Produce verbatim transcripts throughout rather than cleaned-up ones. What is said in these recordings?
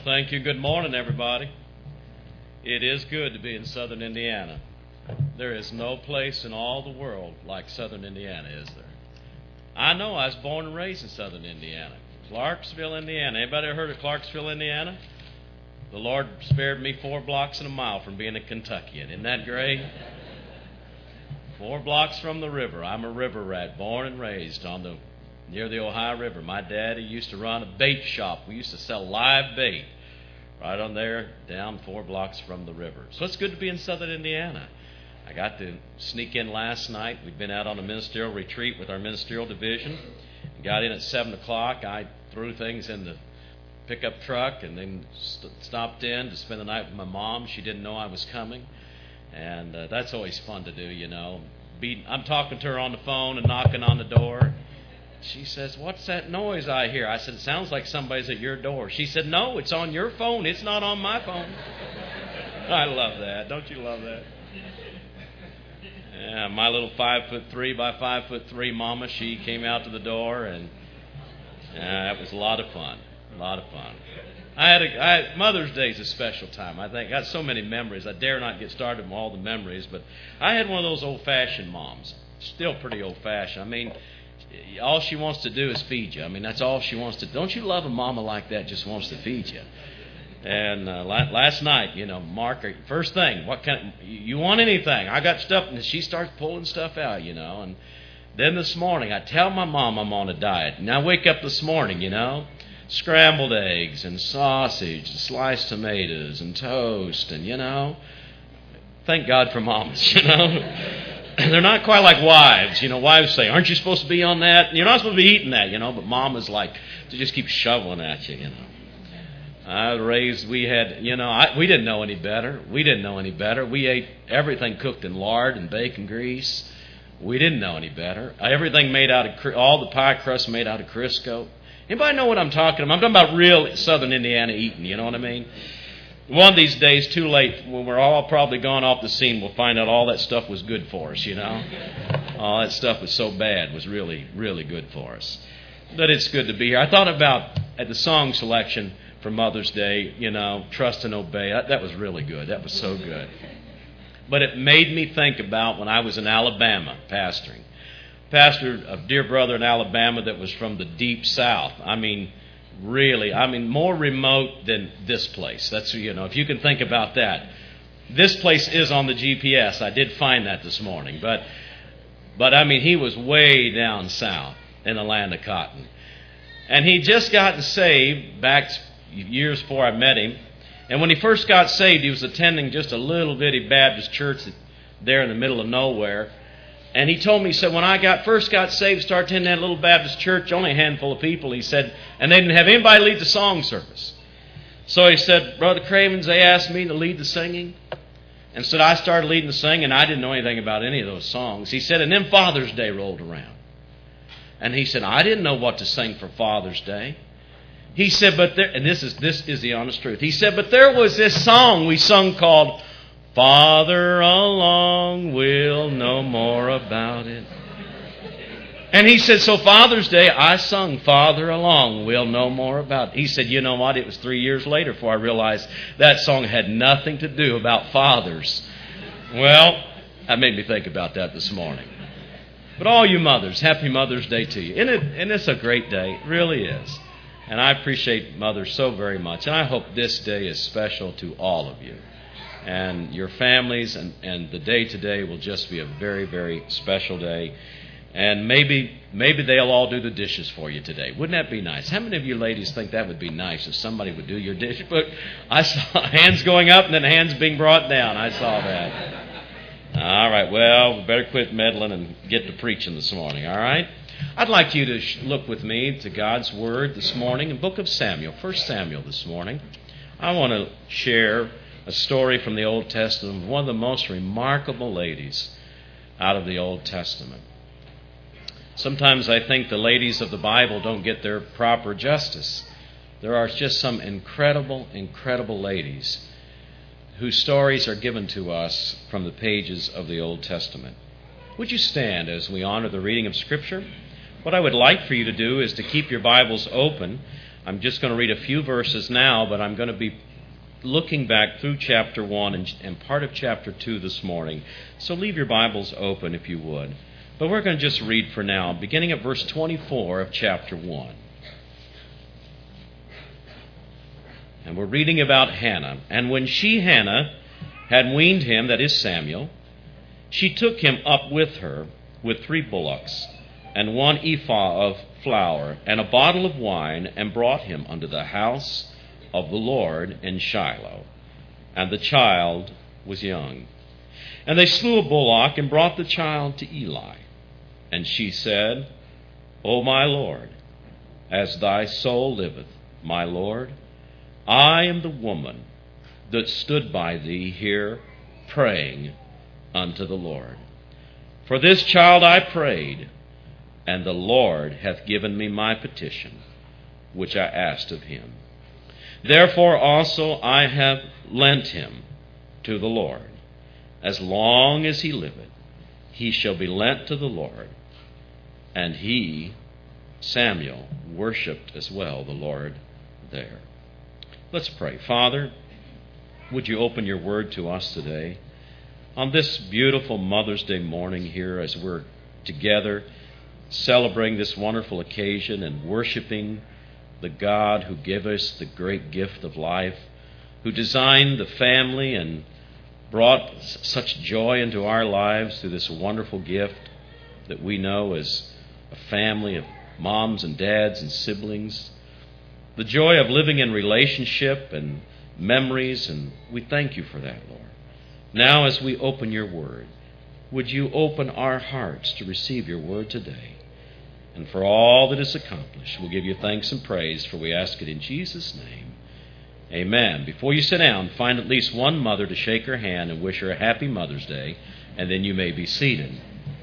Thank you. Good morning, everybody. It is good to be in southern Indiana. There is no place in all the world like southern Indiana, is there? I know. I was born and raised in southern Indiana. Clarksville, Indiana. Anybody ever heard of Clarksville, Indiana? The Lord spared me four blocks and a mile from being a Kentuckian. Isn't that great? Four blocks from the river. I'm a river rat, born and raised on the near the Ohio River. My daddy used to run a bait shop. We used to sell live bait right on there, down four blocks from the river. So it's good to be in southern Indiana. I got to sneak in last night. We'd been out on a ministerial retreat with our ministerial division. Got in at seven o'clock. I threw things in the pickup truck and then st- stopped in to spend the night with my mom. She didn't know I was coming. And uh, that's always fun to do, you know. Be, I'm talking to her on the phone and knocking on the door. She says, "What's that noise I hear?" I said, "It sounds like somebody's at your door." She said, "No, it's on your phone. It's not on my phone." I love that. Don't you love that? Yeah, my little five foot three by five foot three mama, she came out to the door, and uh, that was a lot of fun. A lot of fun. I had, a, I had Mother's Day is a special time. I think I got so many memories. I dare not get started on all the memories, but I had one of those old-fashioned moms. Still pretty old-fashioned. I mean, all she wants to do is feed you. I mean, that's all she wants to do. Don't you love a mama like that just wants to feed you? And uh, last night, you know, Mark, first thing, what kind of, you want anything? I got stuff, and she starts pulling stuff out, you know. And then this morning, I tell my mom I'm on a diet. And I wake up this morning, you know, scrambled eggs and sausage and sliced tomatoes and toast, and, you know, thank God for mamas, you know. They're not quite like wives. You know, wives say, "Aren't you supposed to be on that?" You're not supposed to be eating that, you know, but mom is like, to just keep shoveling at you, you know. I was raised, we had, you know, I, we didn't know any better. We didn't know any better. We ate everything cooked in lard and bacon grease. We didn't know any better. Everything made out of, all the pie crust made out of Crisco. Anybody know what I'm talking about? I'm talking about real southern Indiana eating, you know what I mean? One of these days, too late, when we're all probably gone off the scene, we'll find out all that stuff was good for us, you know? All that stuff was so bad was really, really good for us. But it's good to be here. I thought about, at the song selection for Mother's Day, you know, Trust and Obey. That, that was really good. That was so good. But it made me think about when I was in Alabama pastoring. Pastored a dear brother in Alabama that was from the deep south. I mean, really, I mean, more remote than this place. That's, you know, if you can think about that. This place is on the G P S. I did find that this morning. But, but I mean, he was way down south in the land of cotton. And he just gotten saved back years before I met him. And when he first got saved, he was attending just a little bitty Baptist church there in the middle of nowhere. And he told me, he said, when I got first got saved, started attending that little Baptist church, only a handful of people, he said, and they didn't have anybody lead the song service. So he said, Brother Cravens, they asked me to lead the singing. And said, I started leading the singing, and I didn't know anything about any of those songs. He said, and then Father's Day rolled around. And he said, I didn't know what to sing for Father's Day. He said, but there, and this is this is the honest truth. He said, but there was this song we sung called Farther Along, We'll Know More About It. And he said, so Father's Day, I sung Farther Along, We'll Know More About It. He said, you know what? It was three years later before I realized that song had nothing to do about fathers. Well, that made me think about that this morning. But all you mothers, happy Mother's Day to you. And, it, and it's a great day. It really is. And I appreciate mothers so very much. And I hope this day is special to all of you. And your families, and, and the day today will just be a very, very special day. And maybe maybe they'll all do the dishes for you today. Wouldn't that be nice? How many of you ladies think that would be nice if somebody would do your dish? But I saw hands going up and then hands being brought down. I saw that. All right, well, we better quit meddling and get to preaching this morning, all right? I'd like you to look with me to God's Word this morning in the book of Samuel, First Samuel this morning. I want to share a story from the Old Testament of one of the most remarkable ladies out of the Old Testament. Sometimes I think the ladies of the Bible don't get their proper justice. There are just some incredible, incredible ladies whose stories are given to us from the pages of the Old Testament. Would you stand as we honor the reading of Scripture? What I would like for you to do is to keep your Bibles open. I'm just going to read a few verses now, but I'm going to be looking back through chapter one and, and part of chapter two this morning. So leave your Bibles open if you would. But we're going to just read for now, beginning at verse twenty-four of chapter one. And we're reading about Hannah. And when she, Hannah, had weaned him, that is Samuel, she took him up with her with three bullocks, and one ephah of flour, and a bottle of wine, and brought him unto the house of the Lord in Shiloh. And the child was young. And they slew a bullock, and brought the child to Eli. And she said, O my Lord, as thy soul liveth, my Lord, I am the woman that stood by thee here praying unto the Lord. For this child I prayed, and the Lord hath given me my petition, which I asked of him. Therefore also I have lent him to the Lord. As long as he liveth, he shall be lent to the Lord. And he, Samuel, worshipped as well the Lord there. Let's pray. Father, would you open your word to us today on this beautiful Mother's Day morning here as we're together celebrating this wonderful occasion and worshiping the God who gave us the great gift of life, who designed the family and brought such joy into our lives through this wonderful gift that we know as a family of moms and dads and siblings. The joy of living in relationship and memories, and we thank you for that, Lord. Now as we open your word, would you open our hearts to receive your word today? And for all that is accomplished, we'll give you thanks and praise, for we ask it in Jesus' name. Amen. Before you sit down, find at least one mother to shake her hand and wish her a happy Mother's Day, and then you may be seated.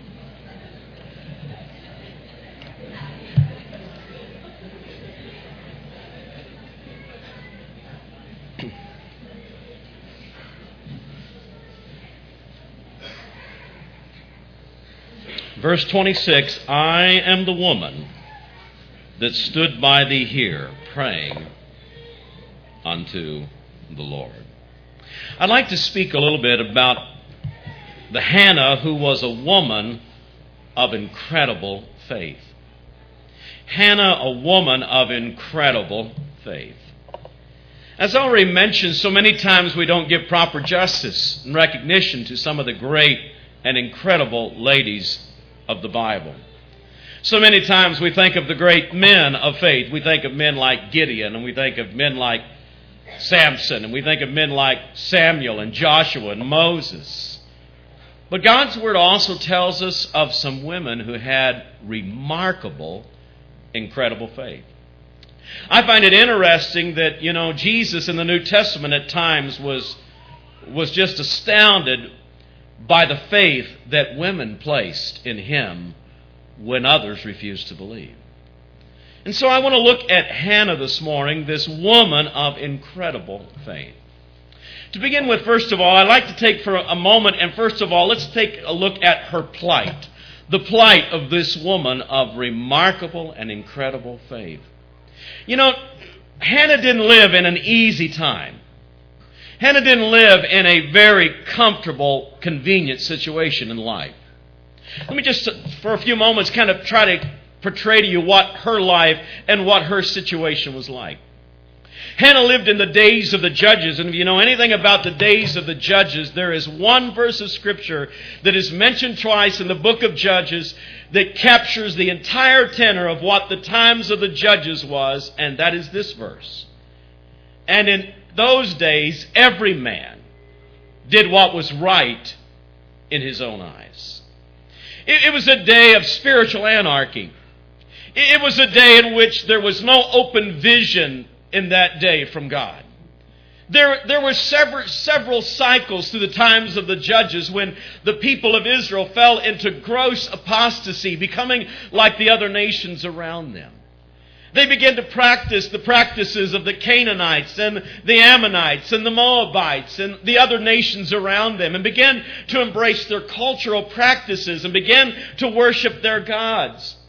Verse twenty-six, I am the woman that stood by thee here, praying unto the Lord. I'd like to speak a little bit about the Hannah, who was a woman of incredible faith. Hannah, a woman of incredible faith. As I already mentioned, so many times we don't give proper justice and recognition to some of the great and incredible ladies of the Bible. So many times we think of the great men of faith. We think of men like Gideon, and we think of men like Samson, and we think of men like Samuel and Joshua and Moses. But God's Word also tells us of some women who had remarkable, incredible faith. I find it interesting that, you know, Jesus in the New Testament at times was, was just astounded by the faith that women placed in him when others refused to believe. And so I want to look at Hannah this morning, this woman of incredible faith. To begin with, first of all, I'd like to take for a moment, and first of all, let's take a look at her plight. The plight of this woman of remarkable and incredible faith. You know, Hannah didn't live in an easy time. Hannah didn't live in a very comfortable, convenient situation in life. Let me just, for a few moments, kind of try to portray to you what her life and what her situation was like. Hannah lived in the days of the judges, and if you know anything about the days of the judges, there is one verse of Scripture that is mentioned twice in the book of Judges that captures the entire tenor of what the times of the judges was, and that is this verse. And in those days, every man did what was right in his own eyes. It, it was a day of spiritual anarchy. It, it was a day in which there was no open vision in that day from God. There, there were several, several cycles through the times of the judges when the people of Israel fell into gross apostasy, becoming like the other nations around them. They began to practice the practices of the Canaanites and the Ammonites and the Moabites and the other nations around them, and began to embrace their cultural practices and began to worship their gods.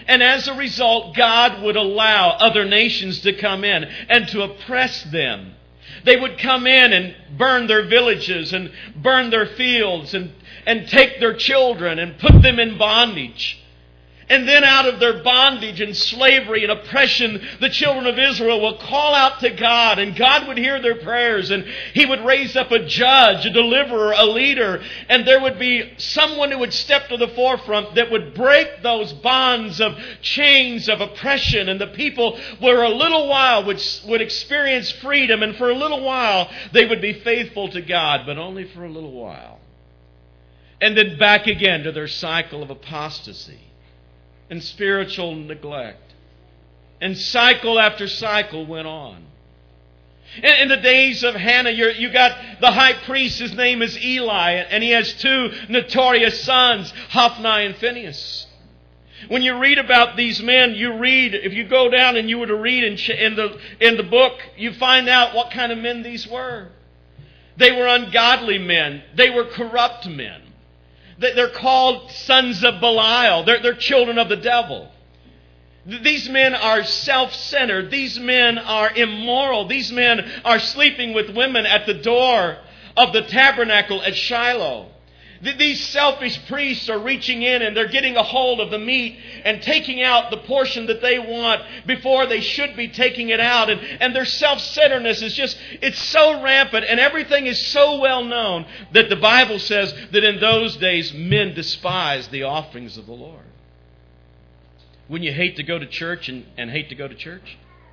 And as a result, God would allow other nations to come in and to oppress them. They would come in and burn their villages and burn their fields and, and take their children and put them in bondage. And then out of their bondage and slavery and oppression, the children of Israel will call out to God, and God would hear their prayers, and He would raise up a judge, a deliverer, a leader, and there would be someone who would step to the forefront that would break those bonds of chains of oppression, and the people for a little while would, would experience freedom, and for a little while they would be faithful to God, but only for a little while. And then back again to their cycle of apostasy and spiritual neglect. And cycle after cycle went on. In, in the days of Hannah, you're, you got the high priest, his name is Eli, and he has two notorious sons, Hophni and Phinehas. When you read about these men, you read, if you go down and you were to read in, in, the, in the book, you find out what kind of men these were. They were ungodly men. They were corrupt men. They're called sons of Belial. They're, they're children of the devil. These men are self-centered. These men are immoral. These men are sleeping with women at the door of the tabernacle at Shiloh. These selfish priests are reaching in and they're getting a hold of the meat and taking out the portion that they want before they should be taking it out. And, and their self-centeredness is just, it's so rampant, and everything is so well known that the Bible says that in those days men despised the offerings of the Lord. Wouldn't you hate to go to church and, and hate to go to church?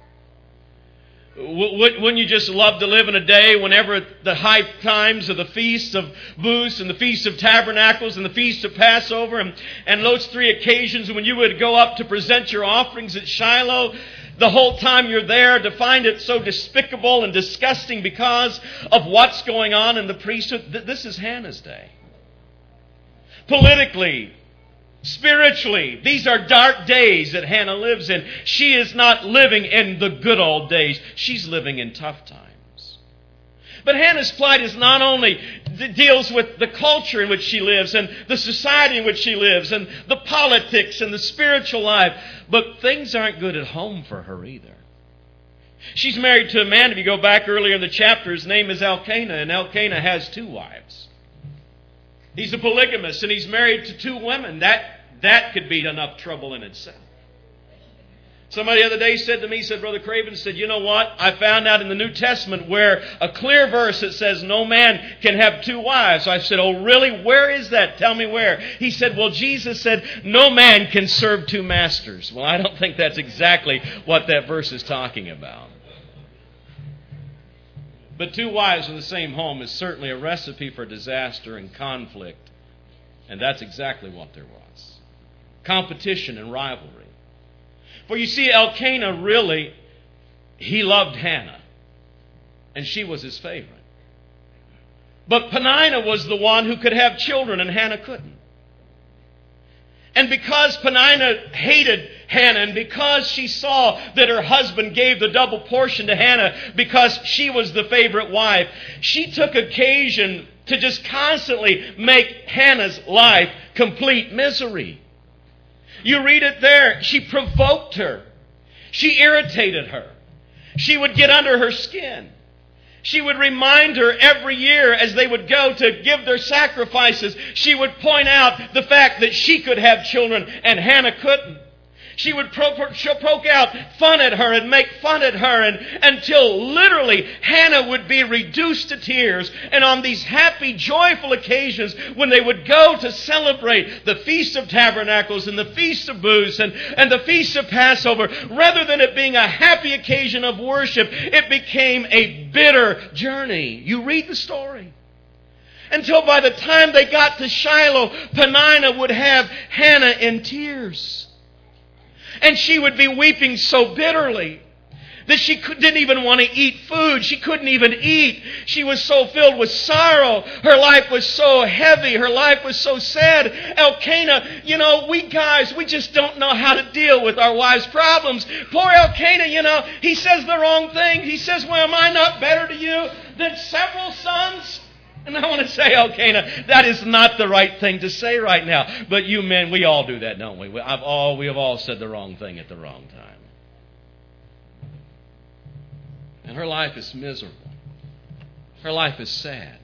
Wouldn't you just love to live in a day whenever the high times of the Feast of Booths and the Feast of Tabernacles and the Feast of Passover and, and those three occasions when you would go up to present your offerings at Shiloh, the whole time you're there to find it so despicable and disgusting because of what's going on in the priesthood? This is Hannah's day. Politically, spiritually, these are dark days that Hannah lives in. She is not living in the good old days. She's living in tough times. But Hannah's plight is not only deals with the culture in which she lives and the society in which she lives and the politics and the spiritual life, but things aren't good at home for her either. She's married to a man, if you go back earlier in the chapter, his name is Elkanah, and Elkanah has two wives. He's a polygamist, and he's married to two women. That That could be enough trouble in itself. Somebody the other day said to me, said, Brother Craven, said, you know what? I found out in the New Testament where a clear verse that says no man can have two wives. I said, oh really? Where is that? Tell me where. He said, well, Jesus said no man can serve two masters. Well, I don't think that's exactly what that verse is talking about. But two wives in the same home is certainly a recipe for disaster and conflict. And that's exactly what there was. Competition and rivalry. For you see, Elkanah really, he loved Hannah. And she was his favorite. But Peninnah was the one who could have children and Hannah couldn't. And because Peninnah hated Hannah, and because she saw that her husband gave the double portion to Hannah because she was the favorite wife, she took occasion to just constantly make Hannah's life complete misery. You read it there. She provoked her. She irritated her. She would get under her skin. She would remind her every year as they would go to give their sacrifices. She would point out the fact that she could have children and Hannah couldn't. She would poke out fun at her and make fun at her and, until literally Hannah would be reduced to tears. And on these happy, joyful occasions when they would go to celebrate the Feast of Tabernacles and the Feast of Booths and, and the Feast of Passover, rather than it being a happy occasion of worship, it became a bitter journey. You read the story. Until by the time they got to Shiloh, Peninnah would have Hannah in tears. And she would be weeping so bitterly that she didn't even want to eat food. She couldn't even eat. She was so filled with sorrow. Her life was so heavy. Her life was so sad. Elkanah, you know, we guys, we just don't know how to deal with our wives' problems. Poor Elkanah, you know, he says the wrong thing. He says, well, am I not better to you than several sons? And I want to say, okay, now, that is not the right thing to say right now. But you men, we all do that, don't we? We, I've all, we have all said the wrong thing at the wrong time. And her life is miserable. Her life is sad.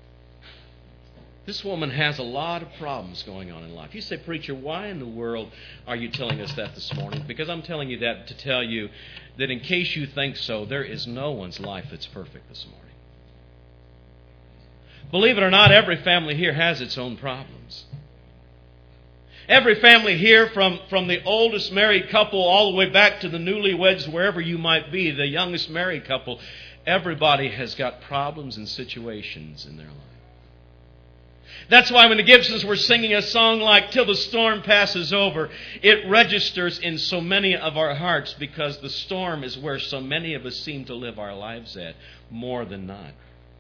This woman has a lot of problems going on in life. You say, preacher, why in the world are you telling us that this morning? Because I'm telling you that to tell you that in case you think so, there is no one's life that's perfect this morning. Believe it or not, every family here has its own problems. Every family here, from, from the oldest married couple all the way back to the newlyweds, wherever you might be, the youngest married couple, everybody has got problems and situations in their life. That's why when the Gibsons were singing a song like Till the Storm Passes Over, it registers in so many of our hearts because the storm is where so many of us seem to live our lives at, more than not.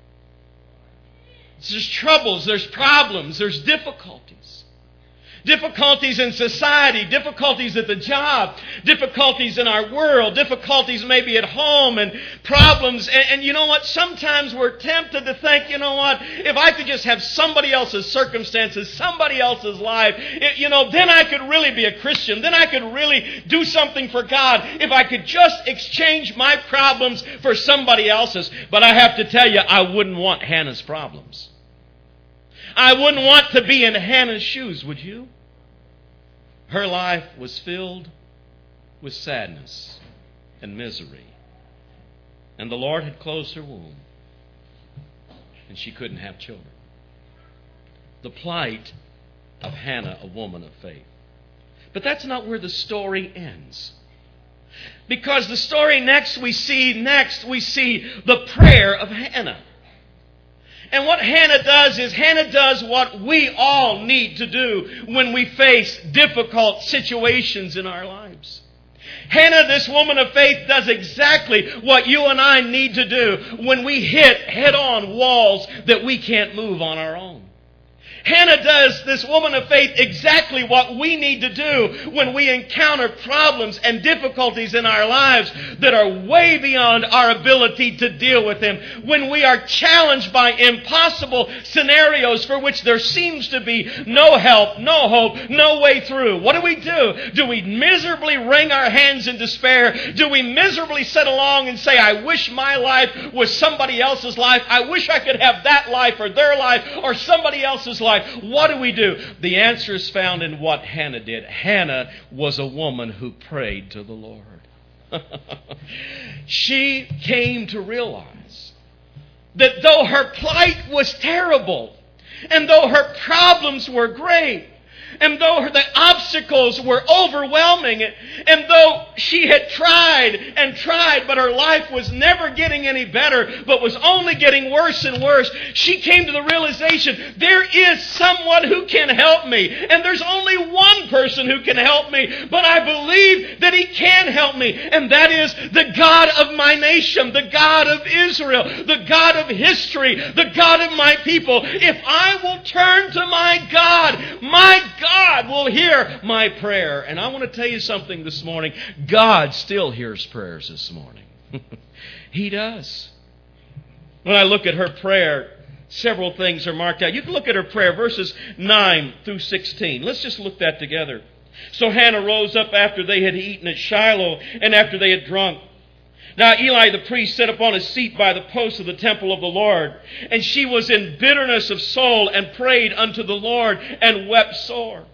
There's troubles, there's problems, there's difficulties. Difficulties in society, difficulties at the job, difficulties in our world, difficulties maybe at home, and problems. And, and you know what? Sometimes we're tempted to think, you know what? If I could just have somebody else's circumstances, somebody else's life, it, you know, then I could really be a Christian. Then I could really do something for God if I could just exchange my problems for somebody else's. But I have to tell you, I wouldn't want Hannah's problems. I wouldn't want to be in Hannah's shoes, would you? Her life was filled with sadness and misery. And the Lord had closed her womb. And she couldn't have children. The plight of Hannah, a woman of faith. But that's not where the story ends. Because the story next we see, next we see the prayer of Hannah. And what Hannah does is Hannah does what we all need to do when we face difficult situations in our lives. Hannah, this woman of faith, does exactly what you and I need to do when we hit head-on walls that we can't move on our own. Hannah does, this woman of faith, exactly what we need to do when we encounter problems and difficulties in our lives that are way beyond our ability to deal with them. When we are challenged by impossible scenarios for which there seems to be no help, no hope, no way through. What do we do? Do we miserably wring our hands in despair? Do we miserably sit along and say, I wish my life was somebody else's life. I wish I could have that life or their life or somebody else's life. What do we do? The answer is found in what Hannah did. Hannah was a woman who prayed to the Lord. She came to realize that though her plight was terrible, and though her problems were great, and though the obstacles were overwhelming, and though she had tried and tried, but her life was never getting any better, but was only getting worse and worse, she came to the realization, there is someone who can help me. And there's only one person who can help me, but I believe that He can help me. And that is the God of my nation, the God of Israel, the God of history, the God of my people. If I will turn to my God, my God, God will hear my prayer. And I want to tell you something this morning. God still hears prayers this morning. He does. When I look at her prayer, several things are marked out. You can look at her prayer, verses nine through sixteen. Let's just look that together. So Hannah rose up after they had eaten at Shiloh and after they had drunk. Now Eli the priest sat upon a seat by the post of the temple of the Lord, and she was in bitterness of soul and prayed unto the Lord and wept sore.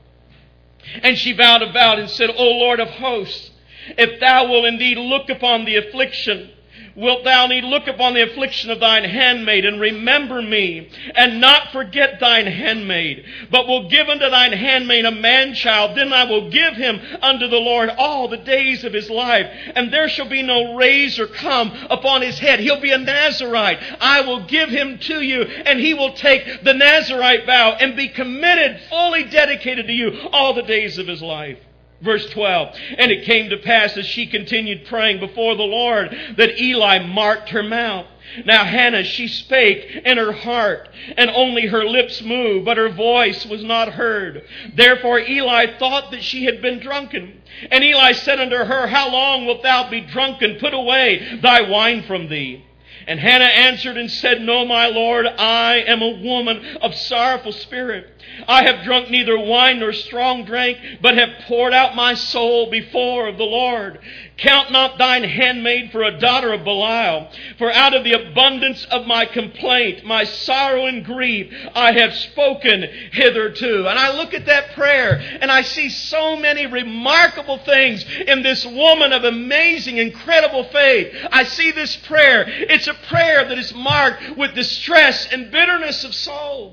And she vowed a vow and said, O Lord of hosts, if thou wilt indeed look upon the affliction, wilt thou indeed look upon the affliction of thine handmaid, and remember me, and not forget thine handmaid, but will give unto thine handmaid a man-child, then I will give him unto the Lord all the days of his life, and there shall be no razor come upon his head. He'll be a Nazarite. I will give him to you, and he will take the Nazarite vow and be committed, fully dedicated to you all the days of his life. Verse twelve, and it came to pass as she continued praying before the Lord that Eli marked her mouth. Now Hannah, she spake in her heart, and only her lips moved, but her voice was not heard. Therefore Eli thought that she had been drunken. And Eli said unto her, How long wilt thou be drunken? Put away thy wine from thee. And Hannah answered and said, No, my Lord, I am a woman of sorrowful spirit. I have drunk neither wine nor strong drink, but have poured out my soul before the Lord. Count not thine handmaid for a daughter of Belial, for out of the abundance of my complaint, my sorrow and grief, I have spoken hitherto. And I look at that prayer, and I see so many remarkable things in this woman of amazing, incredible faith. I see this prayer. It's a prayer that is marked with distress and bitterness of soul.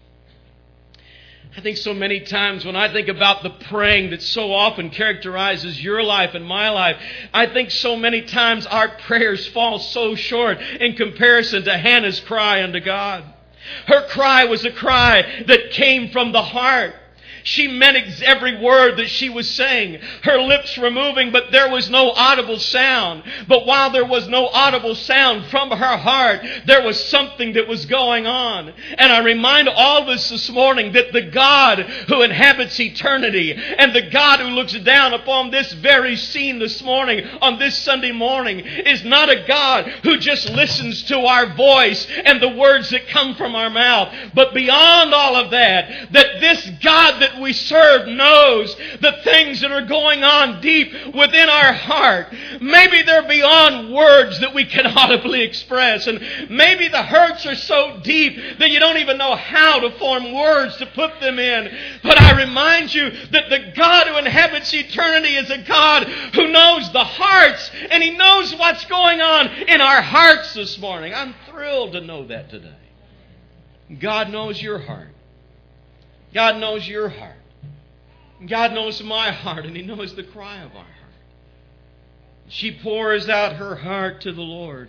I think so many times when I think about the praying that so often characterizes your life and my life, I think so many times our prayers fall so short in comparison to Hannah's cry unto God. Her cry was a cry that came from the heart. She meant every word that she was saying. Her lips were moving, but there was no audible sound. But while there was no audible sound from her heart, there was something that was going on. And I remind all of us this morning that the God who inhabits eternity and the God who looks down upon this very scene this morning, on this Sunday morning, is not a God who just listens to our voice and the words that come from our mouth. But beyond all of that, that this God that we serve knows the things that are going on deep within our heart. Maybe they're beyond words that we can audibly express. And maybe the hurts are so deep that you don't even know how to form words to put them in. But I remind you that the God who inhabits eternity is a God who knows the hearts, and He knows what's going on in our hearts this morning. I'm thrilled to know that today. God knows your heart. God knows your heart. God knows my heart, and He knows the cry of our heart. She pours out her heart to the Lord.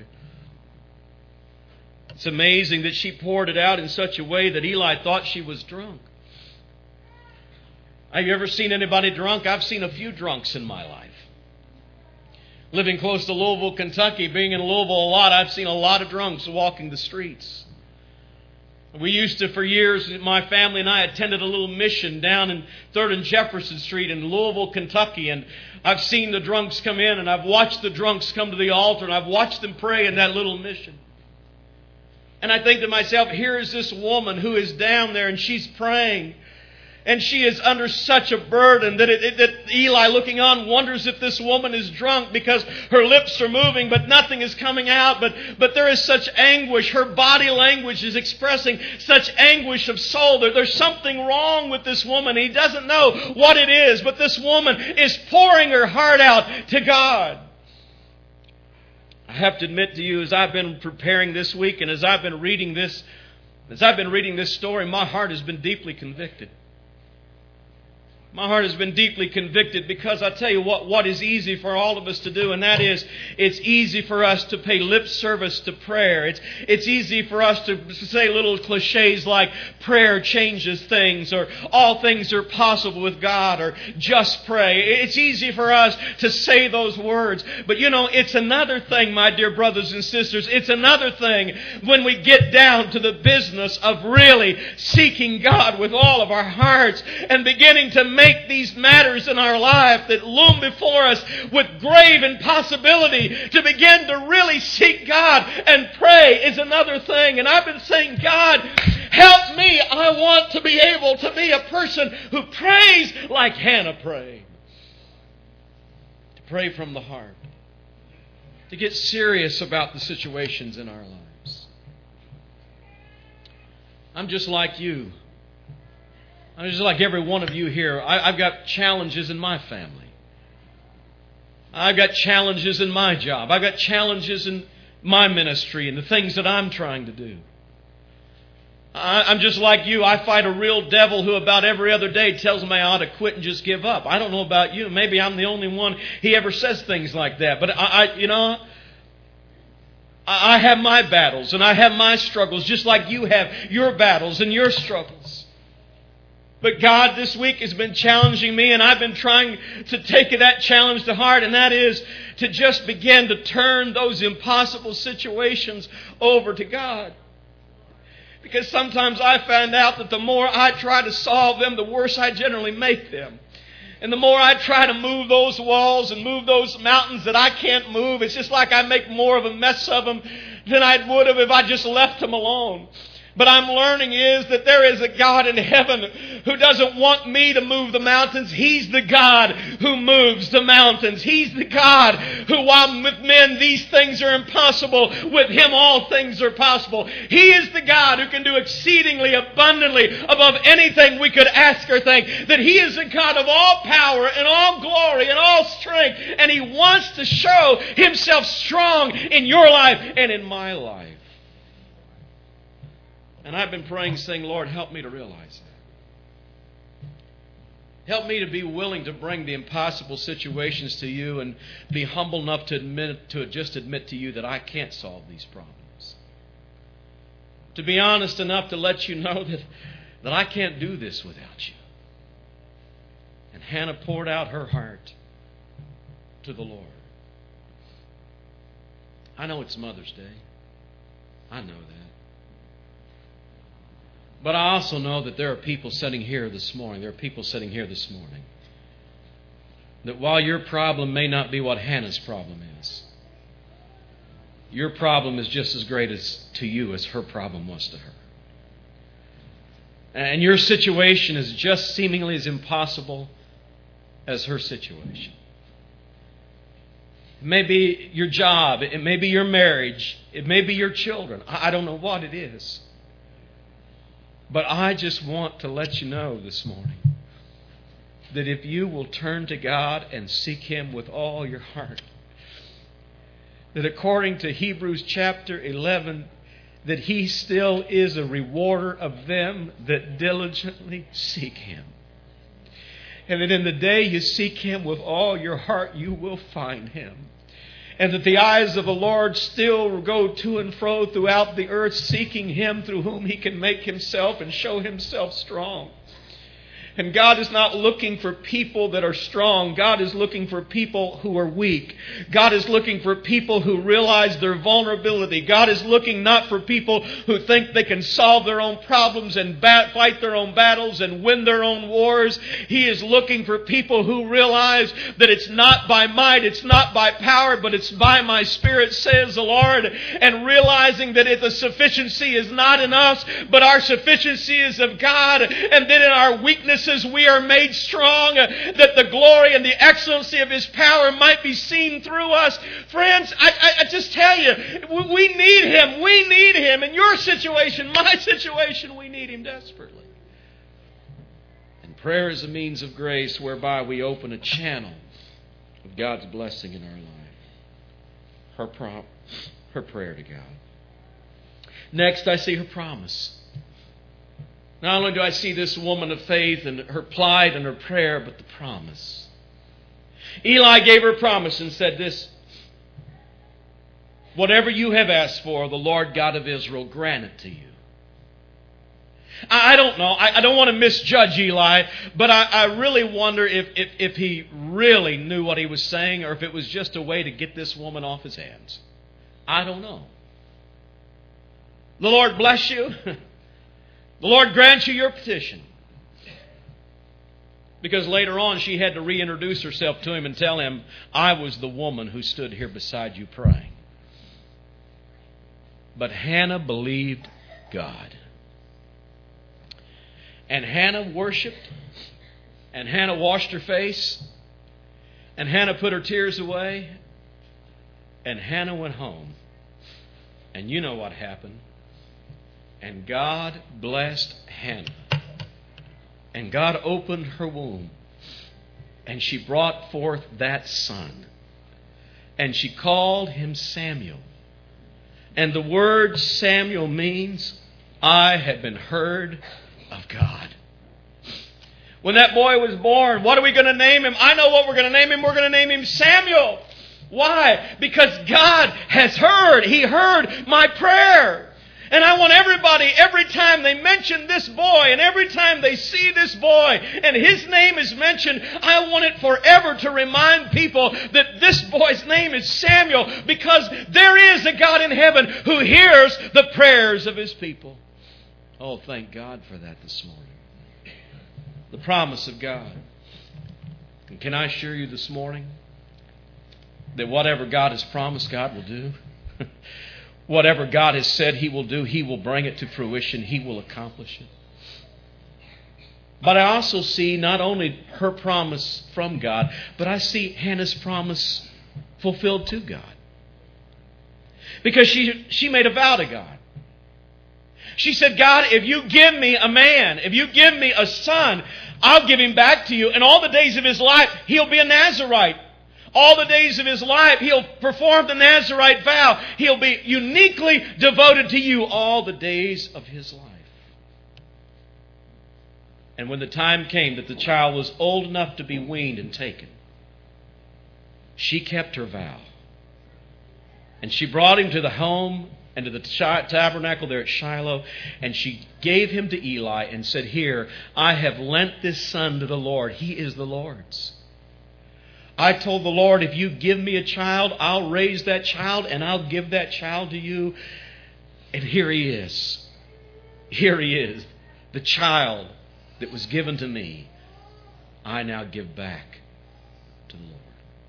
It's amazing that she poured it out in such a way that Eli thought she was drunk. Have you ever seen anybody drunk? I've seen a few drunks in my life. Living close to Louisville, Kentucky, being in Louisville a lot, I've seen a lot of drunks walking the streets. We used to, for years, my family and I attended a little mission down in third and Jefferson Street in Louisville, Kentucky. And I've seen the drunks come in, and I've watched the drunks come to the altar, and I've watched them pray in that little mission. And I think to myself, here is this woman who is down there, and she's praying. And she is under such a burden that, it, it, that Eli, looking on, wonders if this woman is drunk because her lips are moving, but nothing is coming out. But, but there is such anguish. Her body language is expressing such anguish of soul. There, there's something wrong with this woman. He doesn't know what it is, but this woman is pouring her heart out to God. I have to admit to you, as I've been preparing this week and as I've been reading this, as I've been reading this story, my heart has been deeply convicted. My heart has been deeply convicted because I tell you what, what is easy for all of us to do, and that is it's easy for us to pay lip service to prayer. It's, it's easy for us to say little cliches like prayer changes things, or all things are possible with God, or just pray. It's easy for us to say those words. But you know, it's another thing, my dear brothers and sisters, it's another thing when we get down to the business of really seeking God with all of our hearts and beginning to make Make these matters in our life that loom before us with grave impossibility to begin to really seek God and pray is another thing. And I've been saying, God, help me. I want to be able to be a person who prays like Hannah prayed. To pray from the heart. To get serious about the situations in our lives. I'm just like you. I'm just like every one of you here. I, I've got challenges in my family. I've got challenges in my job. I've got challenges in my ministry and the things that I'm trying to do. I, I'm just like you. I fight a real devil who about every other day tells me I ought to quit and just give up. I don't know about you. Maybe I'm the only one he ever says things like that. But I, I you know, I, I have my battles and I have my struggles just like you have your battles and your struggles. But God this week has been challenging me, and I've been trying to take that challenge to heart, and that is to just begin to turn those impossible situations over to God. Because sometimes I find out that the more I try to solve them, the worse I generally make them. And the more I try to move those walls and move those mountains that I can't move, it's just like I make more of a mess of them than I would have if I just left them alone. But I'm learning is that there is a God in heaven who doesn't want me to move the mountains. He's the God who moves the mountains. He's the God who, while with men these things are impossible, with Him all things are possible. He is the God who can do exceedingly abundantly above anything we could ask or think. That He is the God of all power and all glory and all strength. And He wants to show Himself strong in your life and in my life. And I've been praying, saying, Lord, help me to realize that. Help me to be willing to bring the impossible situations to You and be humble enough to admit, to just admit to You that I can't solve these problems. To be honest enough to let You know that, that I can't do this without You. And Hannah poured out her heart to the Lord. I know it's Mother's Day. I know that. But I also know that there are people sitting here this morning. There are people sitting here this morning. That while your problem may not be what Hannah's problem is, your problem is just as great as to you as her problem was to her. And your situation is just seemingly as impossible as her situation. It may be your job. It may be your marriage. It may be your children. I don't know what it is. But I just want to let you know this morning that if you will turn to God and seek Him with all your heart, that according to Hebrews chapter eleven, that He still is a rewarder of them that diligently seek Him. And that in the day you seek Him with all your heart, you will find Him. And that the eyes of the Lord still go to and fro throughout the earth, seeking Him through whom He can make Himself and show Himself strong. And God is not looking for people that are strong. God is looking for people who are weak. God is looking for people who realize their vulnerability. God is looking not for people who think they can solve their own problems and bat- fight their own battles and win their own wars. He is looking for people who realize that it's not by might, it's not by power, but it's by my Spirit, says the Lord. And realizing that if the sufficiency is not in us, but our sufficiency is of God, and that in our weakness we are made strong, that the glory and the excellency of His power might be seen through us. Friends, I, I, I just tell you, we need Him. We need Him. In your situation, my situation, we need Him desperately. And prayer is a means of grace whereby we open a channel of God's blessing in our life. Her, prom- her prayer to God. Next, I see her promise. Not only do I see this woman of faith and her plight and her prayer, but the promise. Eli gave her a promise and said this: whatever you have asked for, the Lord God of Israel grant it to you. I don't know. I don't want to misjudge Eli, but I, I really wonder if, if, if he really knew what he was saying or if it was just a way to get this woman off his hands. I don't know. The Lord bless you. The Lord grant you your petition. Because later on she had to reintroduce herself to him and tell him, I was the woman who stood here beside you praying. But Hannah believed God. And Hannah worshiped. And Hannah washed her face. And Hannah put her tears away. And Hannah went home. And you know what happened. And God blessed Hannah. And God opened her womb. And she brought forth that son. And she called him Samuel. And the word Samuel means, I have been heard of God. When that boy was born, what are we going to name him? I know what we're going to name him. We're going to name him Samuel. Why? Because God has heard. He heard my prayer. And I want everybody, every time they mention this boy and every time they see this boy and his name is mentioned, I want it forever to remind people that this boy's name is Samuel, because there is a God in heaven who hears the prayers of His people. Oh, thank God for that this morning. The promise of God. And can I assure you this morning that whatever God has promised, God will do? Whatever God has said He will do, He will bring it to fruition. He will accomplish it. But I also see not only her promise from God, but I see Hannah's promise fulfilled to God. Because she, she made a vow to God. She said, God, if you give me a man, if you give me a son, I'll give him back to you. And all the days of his life, he'll be a Nazirite. All the days of his life, he'll perform the Nazirite vow. He'll be uniquely devoted to you all the days of his life. And when the time came that the child was old enough to be weaned and taken, she kept her vow. And she brought him to the home and to the tabernacle there at Shiloh, and she gave him to Eli and said, here, I have lent this son to the Lord. He is the Lord's. I told the Lord, if you give me a child, I'll raise that child and I'll give that child to you. And here he is. Here he is. The child that was given to me, I now give back to the Lord.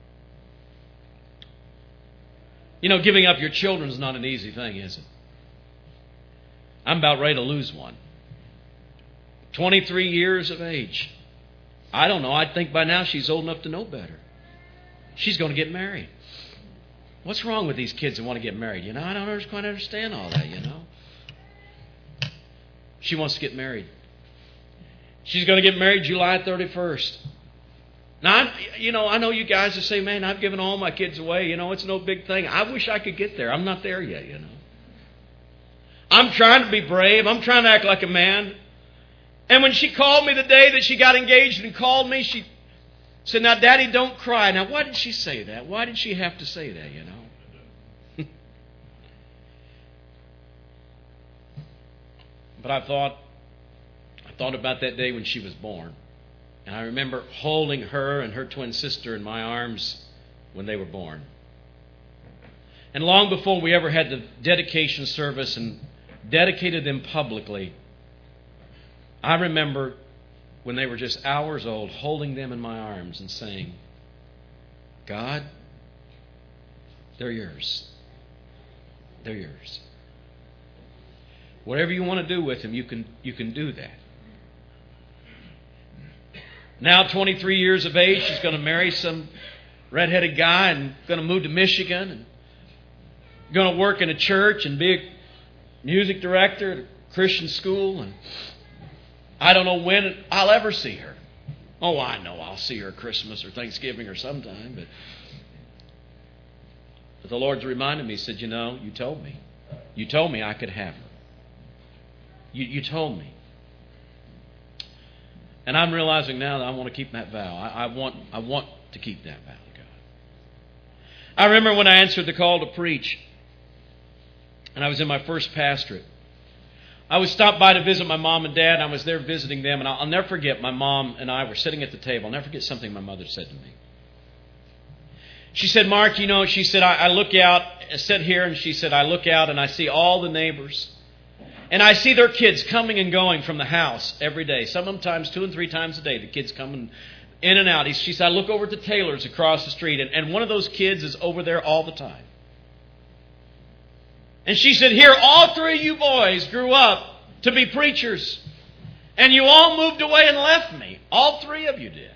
You know, giving up your children is not an easy thing, is it? I'm about ready to lose one. twenty-three years of age. I don't know. I think by now she's old enough to know better. She's going to get married. What's wrong with these kids that want to get married? You know, I don't quite understand all that, you know. She wants to get married. She's going to get married July thirty-first. Now, I'm, you know, I know you guys will say, man, I've given all my kids away. You know, it's no big thing. I wish I could get there. I'm not there yet, you know. I'm trying to be brave. I'm trying to act like a man. And when she called me the day that she got engaged and called me, she said, now, Daddy, don't cry. Now, why did she say that? Why did she have to say that, you know? But I thought, I thought about that day when she was born. And I remember holding her and her twin sister in my arms when they were born. And long before we ever had the dedication service and dedicated them publicly, I remember when they were just hours old, holding them in my arms and saying, God, they're yours. They're yours. Whatever you want to do with them, you can, you can do that. Now twenty-three years of age, she's going to marry some redheaded guy and going to move to Michigan and going to work in a church and be a music director at a Christian school. And I don't know when I'll ever see her. Oh, I know I'll see her at Christmas or Thanksgiving or sometime. But, but the Lord's reminded me, He said, you know, you told me. You told me I could have her. You, you told me. And I'm realizing now that I want to keep that vow. I, I want I want to keep that vow to God. I remember when I answered the call to preach, and I was in my first pastorate. I was stopped by to visit my mom and dad, and I was there visiting them, and I'll, I'll never forget, my mom and I were sitting at the table. I'll never forget something my mother said to me. She said, Mark, you know, she said, I, I look out, I sit here, and she said, I look out and I see all the neighbors. And I see their kids coming and going from the house every day. Sometimes two and three times a day, the kids coming in and out. She said, I look over at the Taylors across the street, and, and one of those kids is over there all the time. And she said, here, all three of you boys grew up to be preachers. And you all moved away and left me. All three of you did.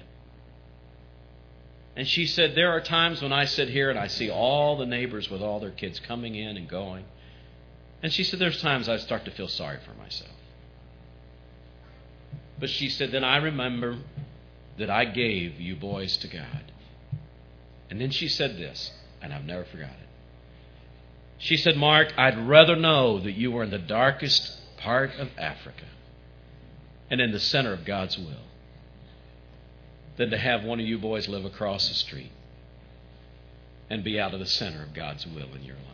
And she said, there are times when I sit here and I see all the neighbors with all their kids coming in and going. And she said, there's times I start to feel sorry for myself. But she said, then I remember that I gave you boys to God. And then she said this, and I've never forgot it. She said, Mark, I'd rather know that you were in the darkest part of Africa and in the center of God's will than to have one of you boys live across the street and be out of the center of God's will in your life.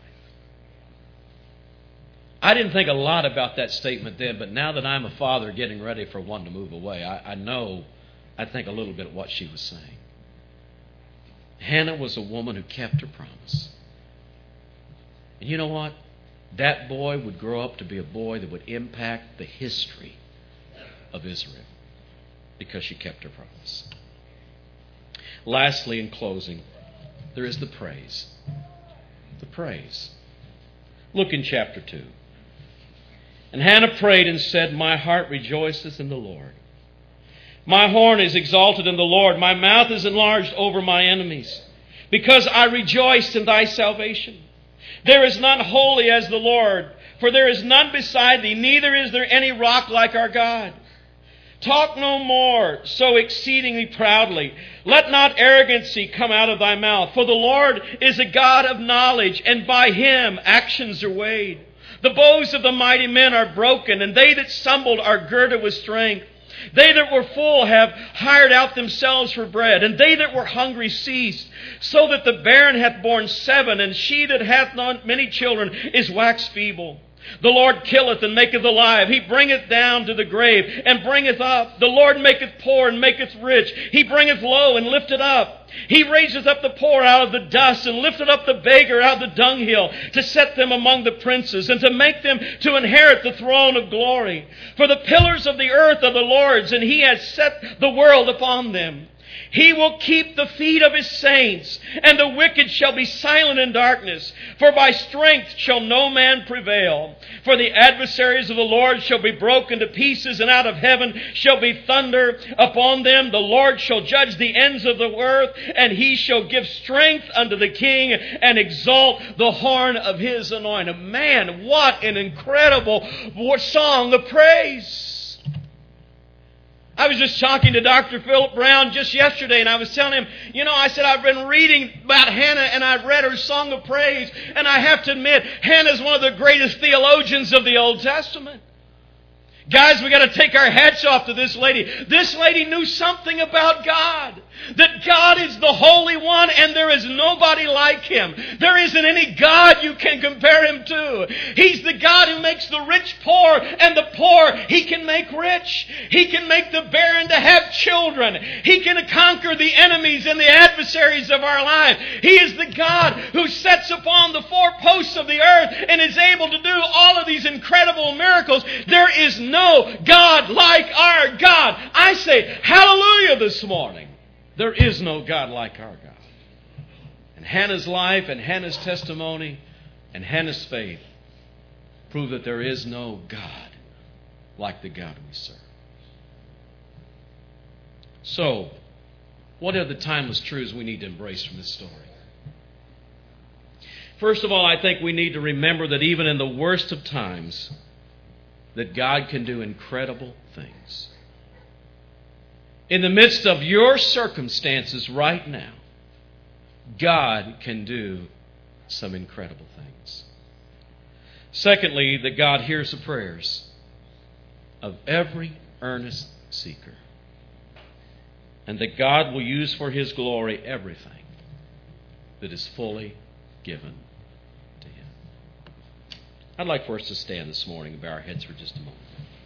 I didn't think a lot about that statement then, but now that I'm a father getting ready for one to move away, I, I know, I think a little bit of what she was saying. Hannah was a woman who kept her promise. And you know what? That boy would grow up to be a boy that would impact the history of Israel because she kept her promise. Lastly, in closing, there is the praise. The praise. Look in chapter two. And Hannah prayed and said, My heart rejoiceth in the Lord. My horn is exalted in the Lord. My mouth is enlarged over my enemies, because I rejoiced in thy salvation. There is none holy as the Lord, for there is none beside thee, neither is there any rock like our God. Talk no more so exceedingly proudly. Let not arrogancy come out of thy mouth. For the Lord is a God of knowledge, and by him actions are weighed. The bows of the mighty men are broken, and they that stumbled are girded with strength. They that were full have hired out themselves for bread, and they that were hungry ceased. So that the barren hath borne seven, and she that hath not many children is waxed feeble. The Lord killeth and maketh alive. He bringeth down to the grave and bringeth up. The Lord maketh poor and maketh rich. He bringeth low and lifteth up. He raiseth up the poor out of the dust and lifteth up the beggar out of the dunghill, to set them among the princes and to make them to inherit the throne of glory. For the pillars of the earth are the Lord's, and he has set the world upon them. He will keep the feet of his saints, and the wicked shall be silent in darkness. For by strength shall no man prevail. For the adversaries of the Lord shall be broken to pieces, and out of heaven shall be thunder upon them. The Lord shall judge the ends of the earth, and he shall give strength unto the king, and exalt the horn of his anointed. Man, what an incredible song of praise. I was just talking to Doctor Philip Brown just yesterday, and I was telling him, you know, I said, I've been reading about Hannah, and I've read her song of praise, and I have to admit, Hannah's one of the greatest theologians of the Old Testament. Guys, we got to take our hats off to this lady. This lady knew something about God. That God is the Holy One and there is nobody like Him. There isn't any God you can compare Him to. He's the God who makes the rich poor and the poor He can make rich. He can make the barren to have children. He can conquer the enemies and the adversaries of our life. He is the God who sits upon the four posts of the earth and is able to do all of these incredible miracles. There is no No God like our God. I say hallelujah this morning. There is no God like our God. And Hannah's life and Hannah's testimony and Hannah's faith prove that there is no God like the God we serve. So, what are the timeless truths we need to embrace from this story? First of all, I think we need to remember that even in the worst of times, that God can do incredible things. In the midst of your circumstances right now, God can do some incredible things. Secondly, that God hears the prayers of every earnest seeker. And that God will use for His glory everything that is fully given to Him. I'd like for us to stand this morning and bow our heads for just a moment.